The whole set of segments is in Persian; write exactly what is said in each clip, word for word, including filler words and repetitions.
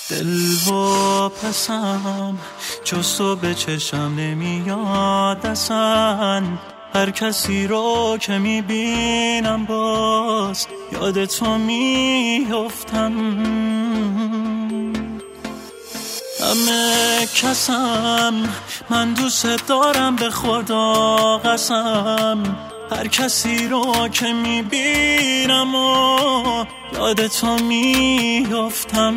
دل و پسم جز تو به چشم نمیاد اصلا، هر کسی رو که میبینم باز یاد تو میافتم. همه کسم من دوست دارم به خدا قسم، هر کسی رو که میبینم و یاد تو میافتم.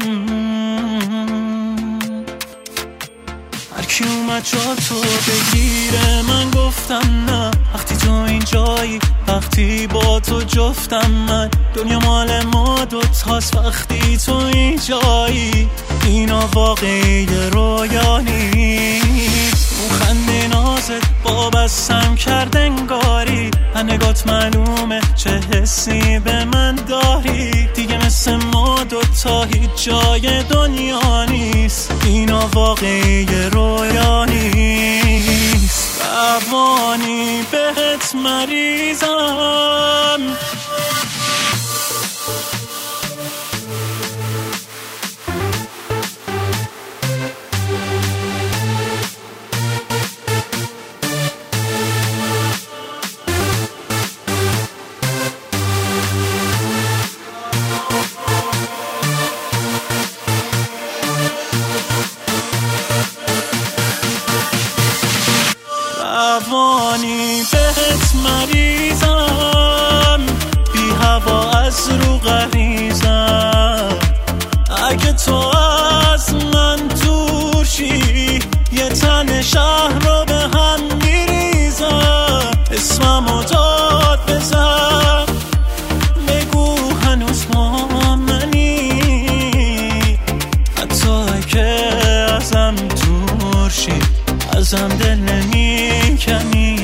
هر کی اومد جا تو بگیره من گفتم نه، وقتی تو اینجایی وقتی با تو جفتم من، دنیا مال ما دوتاست وقتی تو اینجایی، اینا واقعی رویا نیست. اون خنده نازت با بسم کرد انگاری، نگات معلومه چه حسی به من داری، دیگه مثل ما دوتا هیچ جای دنیا نیست، اینا واقعی رویا نیست. روانی بهت مریضم، روانی بهت مریضم، بی هوا از رو غریزم، اگه تو از من دور شی یه تن شهر رو به هم میریزم. اسممو داد بزن بگو هنوز با منی، حتی اگه ازم دور شی ازم دل نمی کنی.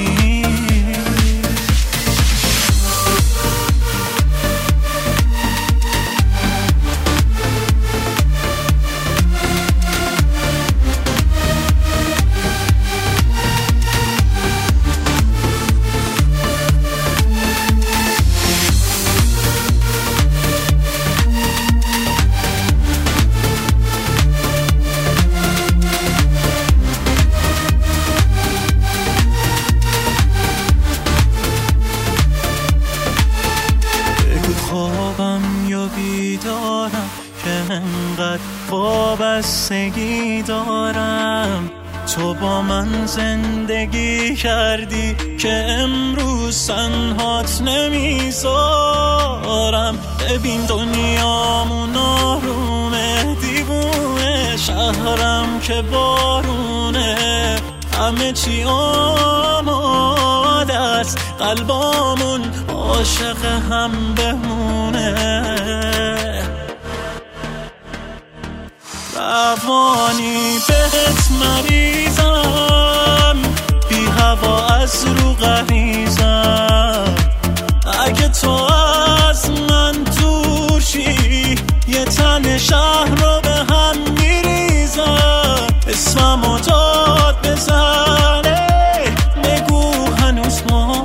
خوابم یا بیدارم که انقدر وابستگی دارم، تو با من زندگی کردی که امروز تنهات نمیذارم. ببین دنیامون آرومه، دیوونه شهرم که بارونه، همه چی آماده است قلبامون عاشق هم بمونه. روانی بهت مریضم، بی هوا از رو غریزم، اگه تو از من دور شی یه تن شهر رو به هم میریزم. اسممو داد بزنه بگو هنوز با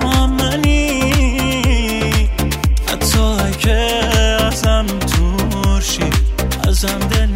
منی، حتی اگه ازم دور شی ازم دل